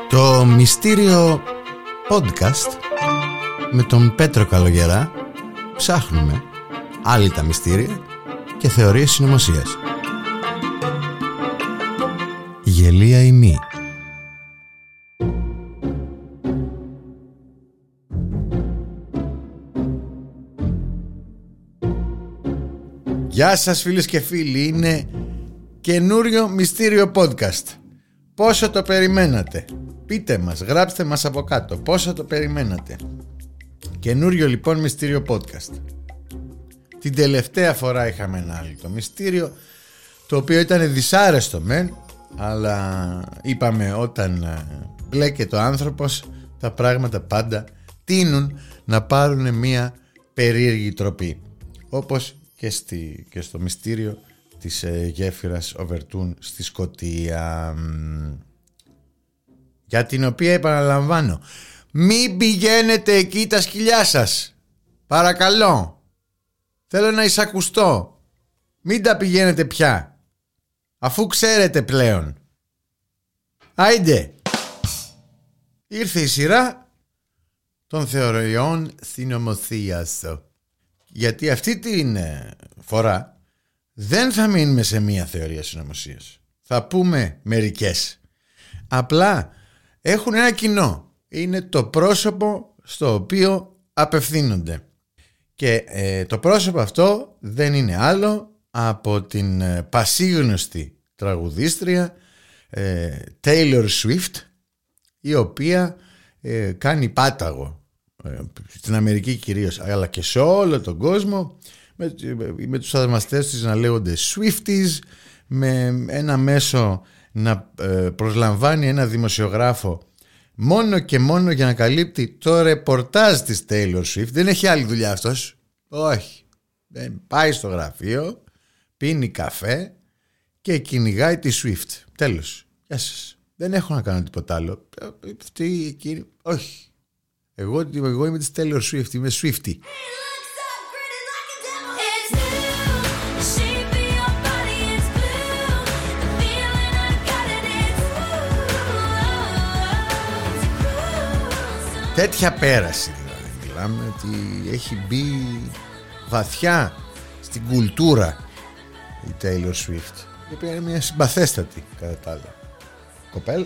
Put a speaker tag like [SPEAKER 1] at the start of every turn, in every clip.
[SPEAKER 1] Το μυστήριο podcast με τον Πέτρο Καλογερά. Ψάχνουμε άλυτα μυστήρια και θεωρίες συνωμοσίας. Γελία ή μη. Γεια σας φίλες και φίλοι, είναι καινούριο μυστήριο podcast. Πόσο το περιμένατε? Πείτε μας, γράψτε μας από κάτω πόσο το περιμένατε. Καινούριο λοιπόν μυστήριο podcast. Την τελευταία φορά είχαμε ένα άλλο μυστήριο, το οποίο ήταν δυσάρεστο μεν, αλλά είπαμε όταν μπλέκεται ο άνθρωπος, τα πράγματα πάντα τείνουν να πάρουν μια περίεργη τροπή. Όπως και στο μυστήριο της γέφυρας Οβερτούν στη Σκωτία, για την οποία επαναλαμβάνω, μην πηγαίνετε εκεί τα σκυλιά σας, παρακαλώ, θέλω να εισακουστώ, μην τα πηγαίνετε πια, αφού ξέρετε πλέον. Άιντε, ήρθε η σειρά των θεωριών συνωμοσίας, γιατί αυτή την φορά δεν θα μείνουμε σε μία θεωρία συνωμοσίας. Θα πούμε μερικές. Απλά έχουν ένα κοινό. Είναι το πρόσωπο στο οποίο απευθύνονται. Και το πρόσωπο αυτό δεν είναι άλλο από την πασίγνωστη τραγουδίστρια Taylor Swift, η οποία κάνει πάταγο στην Αμερική κυρίως, αλλά και σε όλο τον κόσμο, με τους θαυμαστές της να λέγονται Swifties, με ένα μέσο να προσλαμβάνει ένα δημοσιογράφο μόνο και μόνο για να καλύπτει το ρεπορτάζ της Taylor Swift. Δεν έχει άλλη δουλειά αυτός. Όχι. Πάει στο γραφείο, πίνει καφέ και κυνηγάει τη Swift. Τέλος. Γεια σας. Δεν έχω να κάνω τίποτα άλλο. Όχι. Εγώ είμαι της Taylor Swift. Είμαι Swiftie. Τέτοια πέραση δηλαδή. Μιλάμε ότι έχει μπει βαθιά στην κουλτούρα η Taylor Swift, η οποία είναι μια συμπαθέστατη κατά τα άλλα κοπέλ,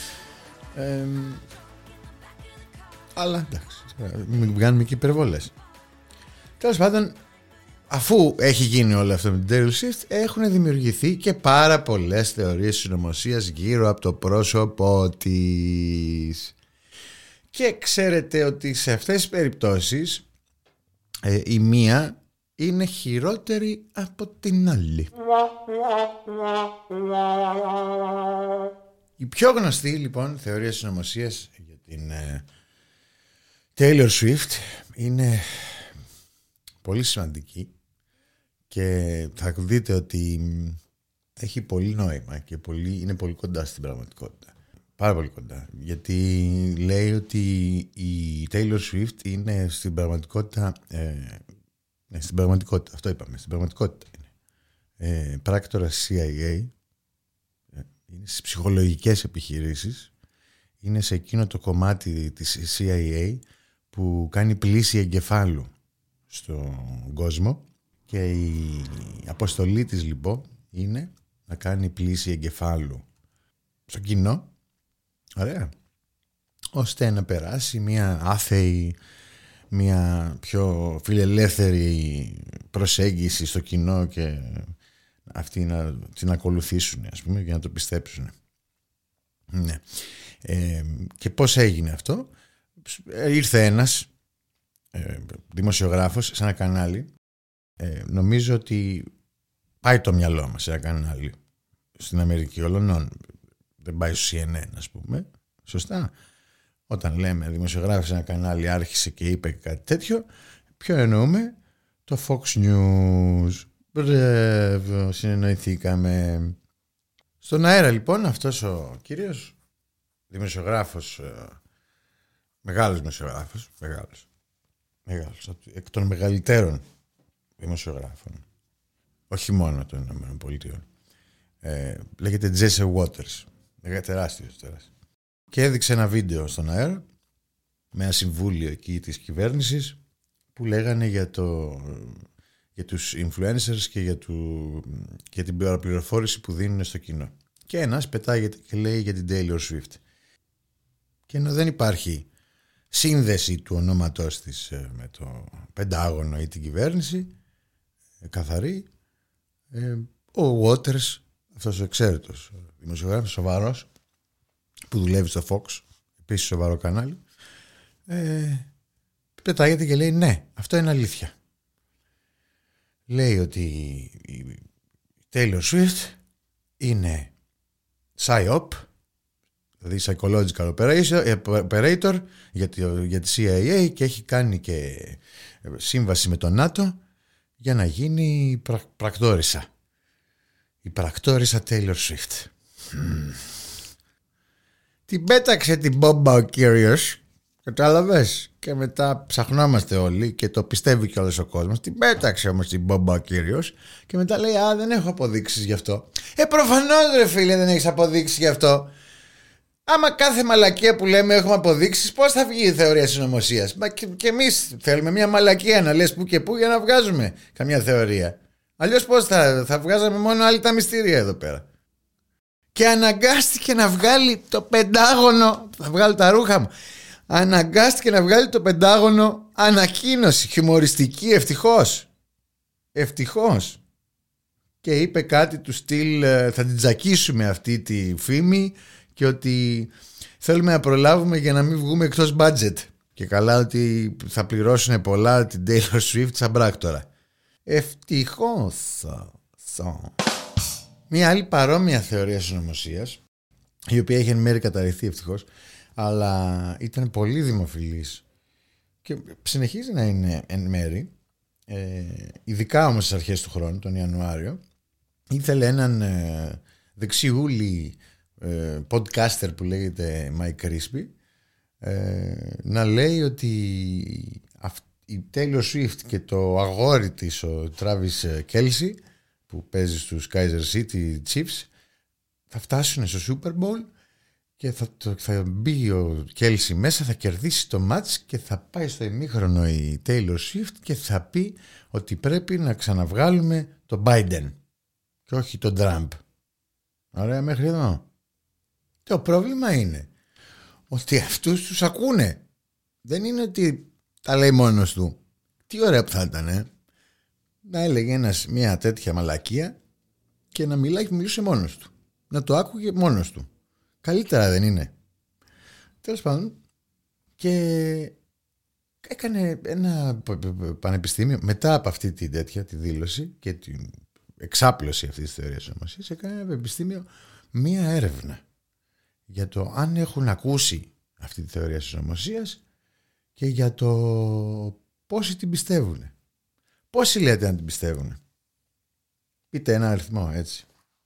[SPEAKER 1] αλλά εντάξει, μην κάνουμε και υπερβολές. Τέλος πάντων, αφού έχει γίνει όλο αυτό με την Taylor Swift, έχουν δημιουργηθεί και πάρα πολλές θεωρίες συνωμοσίας γύρω από το πρόσωπό της. Και ξέρετε ότι σε αυτές τις περιπτώσεις η μία είναι χειρότερη από την άλλη. Η πιο γνωστή λοιπόν θεωρία συνωμοσίας για την Taylor Swift είναι πολύ σημαντική και θα δείτε ότι έχει πολύ νόημα και είναι πολύ κοντά στην πραγματικότητα. Πάρα πολύ κοντά. Γιατί λέει ότι η Taylor Swift είναι στην πραγματικότητα, στην πραγματικότητα, αυτό είπαμε, στην πραγματικότητα είναι πράκτορα CIA, είναι στις ψυχολογικές επιχειρήσεις, είναι σε εκείνο το κομμάτι της CIA που κάνει πλήση εγκεφάλου στον κόσμο, και η αποστολή της λοιπόν είναι να κάνει πλήση εγκεφάλου στο κοινό. Ωραία. Ώστε να περάσει μια άθεη, μια πιο φιλελεύθερη προσέγγιση στο κοινό και αυτοί να την ακολουθήσουν, ας πούμε, για να το πιστέψουν. Ναι. Και πώς έγινε αυτό? Ήρθε ένας δημοσιογράφος σε ένα κανάλι, νομίζω ότι πάει το μυαλό μας σε ένα κανάλι στην Αμερική όλων, δεν πάει στο CNN, ας πούμε. Σωστά. Όταν λέμε δημοσιογράφος σε ένα κανάλι άρχισε και είπε κάτι τέτοιο, ποιο εννοούμε? Το Fox News. Μπράβο, συνεννοηθήκαμε. Στον αέρα λοιπόν αυτός ο κύριος δημοσιογράφος, μεγάλος δημοσιογράφος, μεγάλος, εκ των μεγαλύτερων δημοσιογράφων, όχι μόνο των ΗΠΑ, λέγεται Jesse Waters. Τεράστιος. και έδειξε ένα βίντεο στον αέρα με ένα συμβούλιο εκεί της κυβέρνησης που λέγανε για τους influencers και για την πληροφόρηση που δίνουν στο κοινό. Και ένας πετάγεται και λέει για την Taylor Swift. Και ενώ δεν υπάρχει σύνδεση του ονόματός της με το Πεντάγωνο ή την κυβέρνηση καθαρή, ο Waters, αυτός ο εξαίρετος δημοσιογράφος, σοβαρός, που δουλεύει στο Fox, επίσης σοβαρό κανάλι, πετάγεται και λέει ναι, αυτό είναι αλήθεια. Λέει ότι η Taylor Swift είναι PSYOP, δηλαδή Psychological Operator για τη CIA, και έχει κάνει και σύμβαση με τον ΝΑΤΟ για να γίνει πρακτόρισα. Η πρακτόρισα Taylor Swift. Την πέταξε την μπόμπα ο κύριος, κατάλαβες, και μετά ψαχνόμαστε όλοι και το πιστεύει και όλος ο κόσμος. Την πέταξε όμως την μπόμπα ο κύριος και μετά λέει «Α, δεν έχω αποδείξεις γι' αυτό». Προφανώς ρε φίλε δεν έχεις αποδείξεις γι' αυτό. Άμα κάθε μαλακία που λέμε έχουμε αποδείξεις, πώς θα βγει η θεωρία συνωμοσίας? Μα και εμείς θέλουμε μια μαλακία να λες που και που για να βγάζουμε καμιά θεωρία. Αλλιώς πώς θα βγάζαμε μόνο άλλη τα μυστήρια εδώ πέρα. Και αναγκάστηκε να βγάλει το Πεντάγωνο, θα βγάλω τα ρούχα μου, αναγκάστηκε να βγάλει το Πεντάγωνο ανακοίνωση χιουμοριστική, ευτυχώς, και είπε κάτι του στυλ θα την τζακίσουμε αυτή τη φήμη και ότι θέλουμε να προλάβουμε για να μην βγούμε εκτός budget, και καλά ότι θα πληρώσουν πολλά την Taylor Swift σαν πράκτορα. Ευτυχώς. Μία άλλη παρόμοια θεωρία συνωμοσίας, η οποία έχει εν μέρει καταρριφθεί ευτυχώς, αλλά ήταν πολύ δημοφιλής και συνεχίζει να είναι εν μέρη, ειδικά όμως στις αρχές του χρόνου, τον Ιανουάριο, ήθελε έναν δεξιούλη podcaster που λέγεται Mike Crispy να λέει ότι η Taylor Swift και το αγόρι της, ο Travis Kelce, που παίζει στους Kaiser City Chiefs, θα φτάσουν στο Super Bowl και θα μπει ο Kelce μέσα, θα κερδίσει το match και θα πάει στο ημίχρονο η Taylor Swift και θα πει ότι πρέπει να ξαναβγάλουμε τον Biden και όχι τον Trump. Ωραία μέχρι εδώ. Το πρόβλημα είναι ότι αυτούς τους ακούνε. Δεν είναι ότι τα λέει μόνος του. Τι ωραία που θα ήταν να έλεγε μια τέτοια μαλακία και να μιλούσε μόνος του. Να το άκουγε μόνος του. Καλύτερα δεν είναι? Τέλος πάντων, και έκανε ένα πανεπιστήμιο μετά από αυτή τη δήλωση και την εξάπλωση αυτής της θεωρίας συνωμοσίας, έκανε ένα πανεπιστήμιο μία έρευνα για το αν έχουν ακούσει αυτή τη θεωρία συνωμοσίας και για το πόσοι την πιστεύουν. Πόσοι λέτε να την πιστεύουν? Πείτε ένα αριθμό έτσι.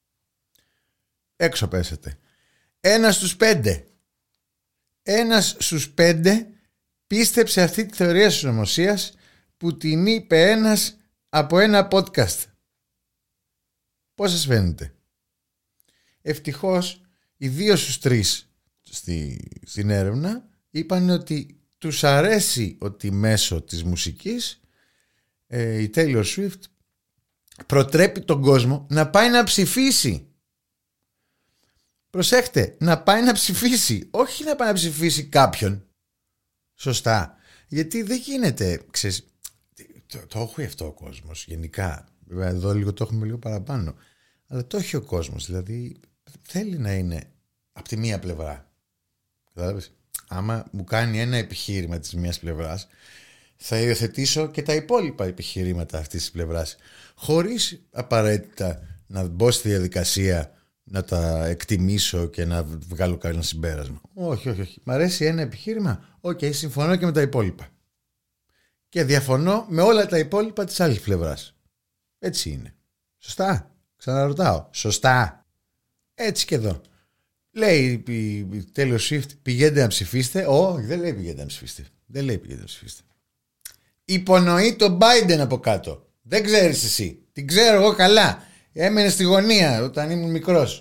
[SPEAKER 1] Έξω πέσετε. 1 στους 5. 1 στους 5 πίστεψε αυτή τη θεωρία συνωμοσίας που την είπε ένας από ένα podcast. Πώς σας φαίνεται? Ευτυχώς οι 2 στους 3 στην έρευνα είπαν ότι τους αρέσει ότι μέσω της μουσικής η Taylor Swift προτρέπει τον κόσμο να πάει να ψηφίσει. Προσέχτε, να πάει να ψηφίσει, όχι να πάει να ψηφίσει κάποιον. Σωστά. Γιατί δεν γίνεται, ξέρεις, το έχει αυτό ο κόσμος γενικά. Βέβαια εδώ λίγο το έχουμε λίγο παραπάνω. Αλλά το έχει ο κόσμος, δηλαδή θέλει να είναι από τη μία πλευρά. Κατάλαβες? Άμα μου κάνει ένα επιχείρημα της μίας πλευράς, θα υιοθετήσω και τα υπόλοιπα επιχειρήματα αυτής της πλευράς, χωρίς απαραίτητα να μπω στη διαδικασία να τα εκτιμήσω και να βγάλω κανένα συμπέρασμα. Όχι. Μ' αρέσει ένα επιχείρημα, συμφωνώ και με τα υπόλοιπα. Και διαφωνώ με όλα τα υπόλοιπα της άλλης πλευράς. Έτσι είναι. Σωστά? Ξαναρωτάω. Σωστά? Έτσι και εδώ. Λέει η Taylor Swift, πηγαίνετε να ψηφίσετε. Όχι, δεν λέει πηγαίνετε να ψηφίσετε. Δεν λέει πηγαίνετε να ψηφίσετε. Υπονοεί τον Biden από κάτω. Δεν ξέρεις εσύ. Την ξέρω εγώ καλά. Έμενε στη γωνία όταν ήμουν μικρός.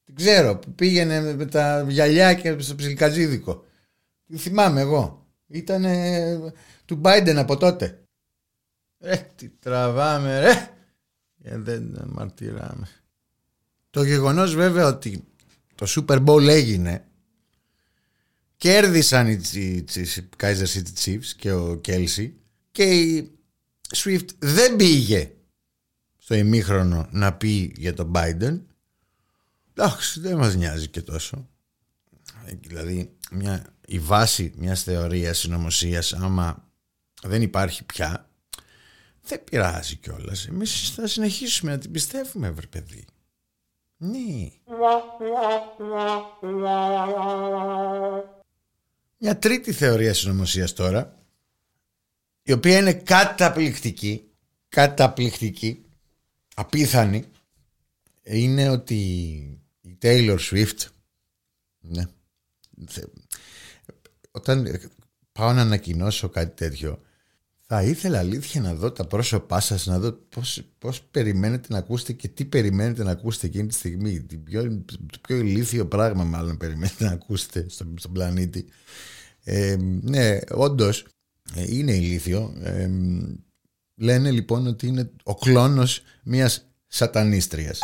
[SPEAKER 1] Την ξέρω, που πήγαινε με τα γυαλιά και στο ψιλικατζίδικο. Τη θυμάμαι εγώ. Ήτανε του Biden από τότε. Τι τραβάμε ρε. Δεν μαρτυράμε. Το γεγονός βέβαια ότι το Super Bowl έγινε, κέρδισαν οι Kaiser City Chiefs και ο Kelsey, και η Swift δεν πήγε στο ημίχρονο να πει για τον Biden. Εντάξει, δεν μας νοιάζει και τόσο. Δηλαδή η βάση μιας θεωρίας συνωμοσίας, άμα δεν υπάρχει πια, δεν πειράζει κιόλας. Εμείς θα συνεχίσουμε να την πιστεύουμε, βρε παιδί. Ναι. Μια τρίτη θεωρία συνωμοσίας τώρα, η οποία είναι καταπληκτική, απίθανη, είναι ότι η Taylor Swift, ναι, όταν πάω να ανακοινώσω κάτι τέτοιο, θα ήθελα αλήθεια να δω τα πρόσωπά σας, να δω πώς περιμένετε να ακούσετε και τι περιμένετε να ακούσετε εκείνη τη στιγμή. Το πιο ηλίθιο πράγμα μάλλον περιμένετε να ακούσετε στον πλανήτη. Ναι, όντως είναι ηλίθιο. Λένε λοιπόν ότι είναι ο κλόνος μιας σατανίστριας.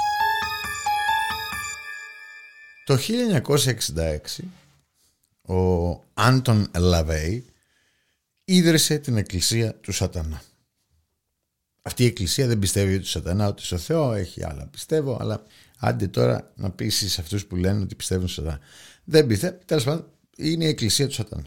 [SPEAKER 1] Το 1966 ο Άντων Λαβέι ίδρυσε την εκκλησία του Σατανά. Αυτή η εκκλησία δεν πιστεύει ότι Σατανά, ότι στο Θεό, έχει άλλα πιστεύω, αλλά άντε τώρα να πείσεις αυτούς που λένε ότι πιστεύουν στο Σατανά. Δεν πιστεύω, τέλος πάντων είναι η εκκλησία του Σατανά.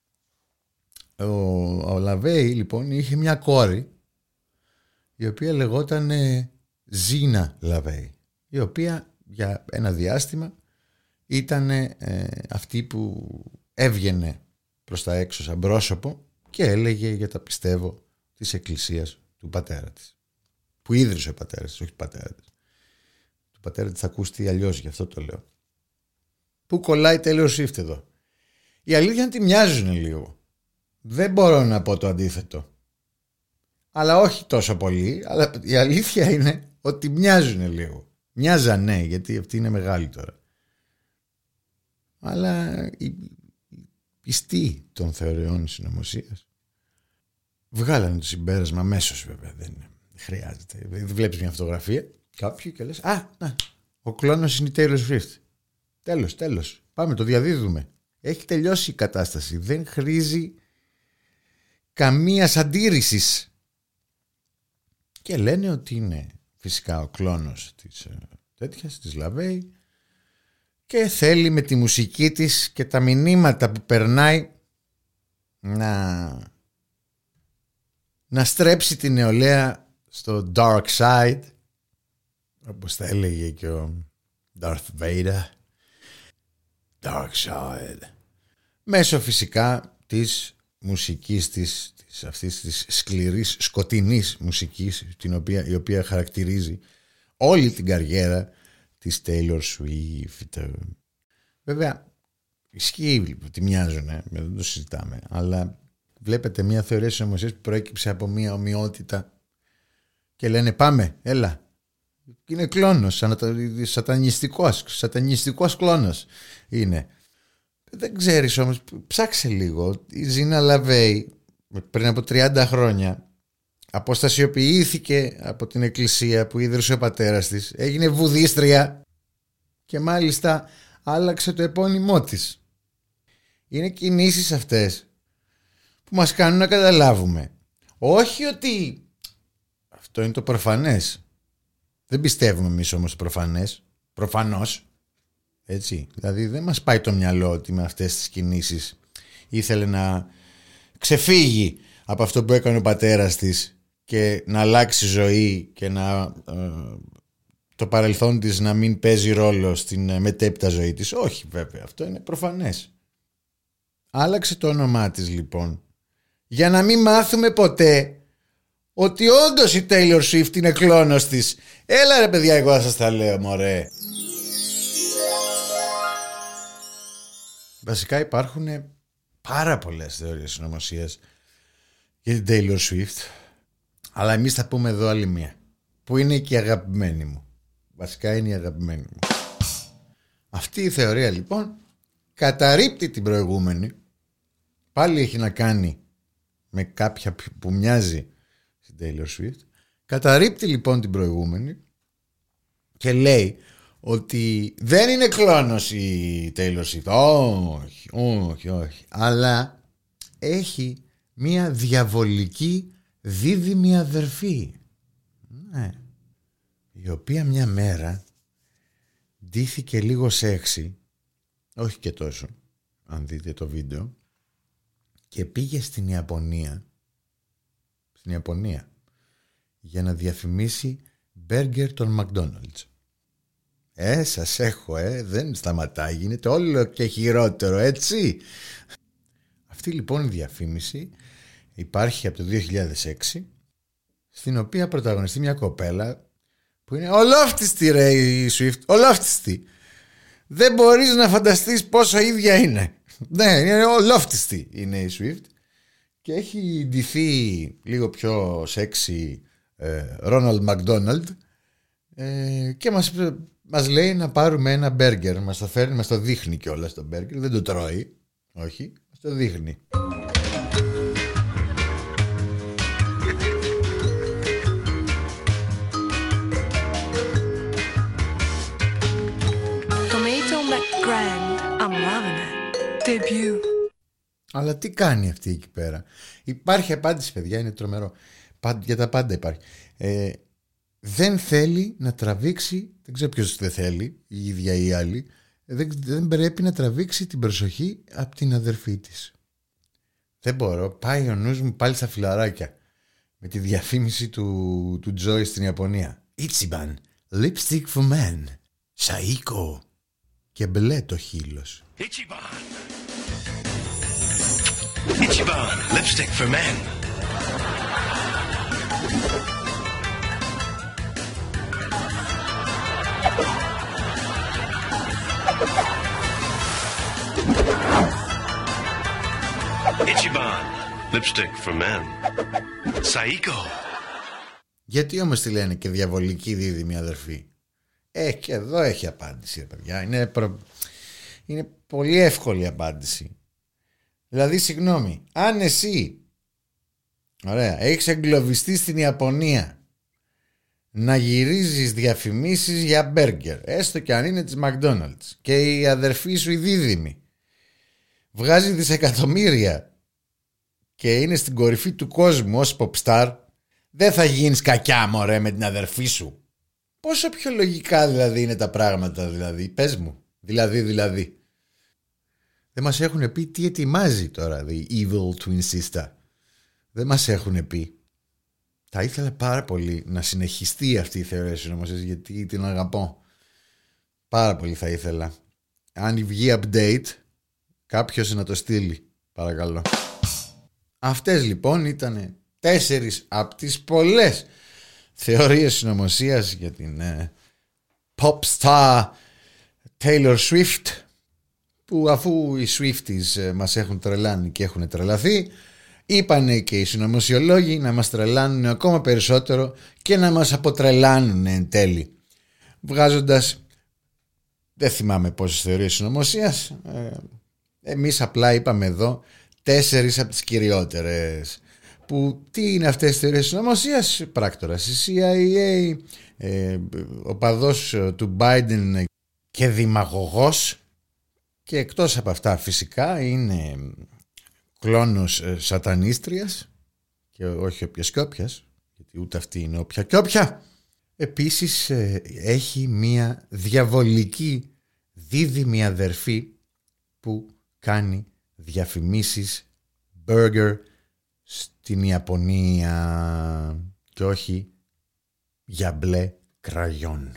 [SPEAKER 1] Ο Λαβέι λοιπόν είχε μια κόρη η οποία λεγόταν Ζίνα Λαβέι, η οποία για ένα διάστημα ήταν αυτή που έβγαινε προς τα έξω σαν πρόσωπο και έλεγε για τα πιστεύω της εκκλησίας του πατέρα της, που ίδρυσε ο πατέρας της, όχι του πατέρα της. Του πατέρα της θα ακούσει αλλιώς, γι' αυτό το λέω. Πού κολλάει Taylor Swift εδώ? Η αλήθεια είναι ότι μοιάζουν λίγο. Δεν μπορώ να πω το αντίθετο, αλλά όχι τόσο πολύ. Αλλά η αλήθεια είναι ότι μοιάζουν λίγο. Μοιάζανε, γιατί αυτή είναι μεγάλη τώρα. Αλλά οι πιστοί των θεωριών συνωμοσίας βγάλανε το συμπέρασμα αμέσως, βέβαια, δεν χρειάζεται. Βλέπεις μια φωτογραφία κάποιου και λες ο κλόνος είναι η Taylor Swift. Τέλος, πάμε, το διαδίδουμε. Έχει τελειώσει η κατάσταση, δεν χρήζει καμίας αντίρρησης. Και λένε ότι είναι φυσικά ο κλόνος της Λαβέι και θέλει με τη μουσική της και τα μηνύματα που περνάει να στρέψει την νεολαία στο dark side, όπως θα έλεγε και ο Darth Vader. Dark side. Μέσω φυσικά της μουσικής της αυτής της σκληρής σκοτεινής μουσικής, η οποία χαρακτηρίζει όλη την καριέρα της Taylor Swift. Βέβαια ισχύει ότι μοιάζουν, δεν το συζητάμε, αλλά βλέπετε μια θεωρία συνωμοσίας που προέκυψε από μια ομοιότητα και λένε πάμε, έλα, είναι κλόνος, σατανιστικός κλόνος είναι. Δεν ξέρεις όμως, ψάξε λίγο. Η Ζίνα Λαβέι πριν από 30 χρόνια αποστασιοποιήθηκε από την εκκλησία που ίδρυσε ο πατέρας της, έγινε βουδίστρια και μάλιστα άλλαξε το επώνυμό της. Είναι κινήσεις αυτές που μας κάνουν να καταλάβουμε όχι ότι αυτό είναι το προφανές. Δεν πιστεύουμε εμείς όμως το προφανές, προφανώς, έτσι. Δηλαδή δεν μας πάει το μυαλό ότι με αυτές τις κινήσεις ήθελε να ξεφύγει από αυτό που έκανε ο πατέρας της και να αλλάξει ζωή και να το παρελθόν της να μην παίζει ρόλο στην μετέπειτα ζωή της. Όχι, βέβαια, αυτό είναι προφανές. Άλλαξε το όνομά της λοιπόν για να μην μάθουμε ποτέ ότι όντως η Taylor Swift είναι κλόνος της. Έλα ρε παιδιά, εγώ σας τα λέω μωρέ. Βασικά υπάρχουν πάρα πολλές θεωρίες συνωμοσίας για την Taylor Swift, αλλά εμείς θα πούμε εδώ άλλη μία που είναι και η αγαπημένη μου. Βασικά είναι η αγαπημένη μου. Αυτή η θεωρία λοιπόν καταρρίπτει την προηγούμενη. Πάλι έχει να κάνει με κάποια που μοιάζει στην Taylor Swift. Καταρρίπτει λοιπόν την προηγούμενη και λέει ότι δεν είναι κλόνος η Taylor Swift. Όχι. Αλλά έχει μία διαβολική δίδυμη αδερφή. Ναι. Η οποία μια μέρα ντύθηκε λίγο σεξι, όχι και τόσο, αν δείτε το βίντεο, και πήγε στην Ιαπωνία για να διαφημίσει μπέργκερ των McDonald's. Σας έχω, δεν σταματάει, γίνεται όλο και χειρότερο, έτσι. Αυτή λοιπόν η διαφήμιση υπάρχει από το 2006, στην οποία πρωταγωνιστεί μια κοπέλα που είναι ολόφτιστη, ρε, η Swift, ολόφτιστη. Δεν μπορείς να φανταστείς πόσο ίδια είναι. Ναι, είναι ολόφτιστη είναι η Swift και έχει ντυθεί λίγο πιο σεξι Ronald McDonald και μας λέει να πάρουμε ένα μπέργκερ. Μας το φέρνει, μας το δείχνει κιόλας το μπέργκερ. Δεν το τρώει, όχι, μας το δείχνει. Αλλά τι κάνει αυτή εκεί πέρα? Υπάρχει απάντηση, παιδιά, είναι τρομερό. Για τα πάντα υπάρχει. Δεν θέλει να τραβήξει, δεν ξέρω ποιος δεν θέλει, η ίδια ή η άλλη, δεν πρέπει να τραβήξει την προσοχή από την αδερφή της. Δεν μπορώ, πάει ο νους μου πάλι στα φιλαράκια με τη διαφήμιση του Joy στην Ιαπωνία. Ichiban, lipstick for men, Saiko, και μπλε το χείλος.
[SPEAKER 2] Ichiban, lipstick for men. Ichiban, lipstick for men. Saiko.
[SPEAKER 1] Γιατί όμως τη λένε και διαβολική δίδυμη αδερφή? Και εδώ έχει απάντηση, παιδιά. Είναι πολύ εύκολη απάντηση. Δηλαδή, συγγνώμη, αν εσύ, ωραία, έχεις εγκλωβιστεί στην Ιαπωνία να γυρίζεις διαφημίσεις για μπέργκερ, έστω και αν είναι της McDonald's, και η αδερφή σου η δίδυμη βγάζει δισεκατομμύρια και είναι στην κορυφή του κόσμου ως pop star, δεν θα γίνεις κακιά, μωρέ, με την αδερφή σου? Πόσο πιο λογικά δηλαδή είναι τα πράγματα, δηλαδή? Πες μου, δηλαδή. Δεν μας έχουν πει τι ετοιμάζει τώρα the evil twin sister. Δεν μας έχουν πει. Θα ήθελα πάρα πολύ να συνεχιστεί αυτή η θεωρία συνωμοσίας, γιατί την αγαπώ. Πάρα πολύ θα ήθελα. Αν βγει update, κάποιος να το στείλει, παρακαλώ. Αυτές λοιπόν ήταν 4 από τις πολλές θεωρίες συνωμοσίας για την pop star Taylor Swift, που αφού οι Swifties μας έχουν τρελάνει και έχουν τρελαθεί, είπανε και οι συνωμοσιολόγοι να μας τρελάνουν ακόμα περισσότερο και να μας αποτρελάνουν εν τέλει, βγάζοντας, δεν θυμάμαι πόσες θεωρίες συνωμοσίας, εμείς απλά είπαμε εδώ 4 από τις κυριότερες. Που τι είναι αυτές τις θεωρίες συνωμοσίας? Πράκτορας η CIA, οπαδός του Biden και δημαγωγός, και εκτός από αυτά φυσικά είναι κλόνος σατανίστριας και όχι όποιας και όποιας, γιατί ούτε αυτή είναι όποια και όποια. Επίσης έχει μία διαβολική δίδυμη αδερφή που κάνει διαφημίσεις burger στην Ιαπωνία και όχι για μπλε κραγιόν.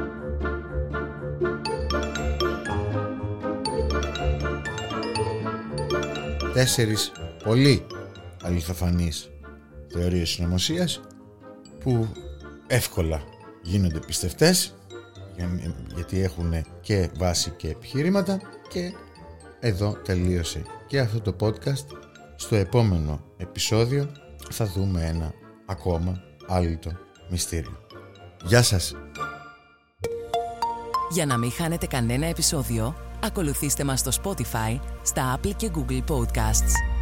[SPEAKER 1] Τέσσερις πολύ αληθοφανείς θεωρίες συνωμοσίας που εύκολα γίνονται πιστευτές, γιατί έχουν και βάση και επιχειρήματα. Και εδώ τελείωσε και αυτό το podcast. Στο επόμενο επεισόδιο θα δούμε ένα ακόμα άλυτο μυστήριο. Γεια σας.
[SPEAKER 3] Για να μην χάνετε κανένα επεισόδιο, ακολουθήστε μας στο Spotify, στα Apple και Google Podcasts.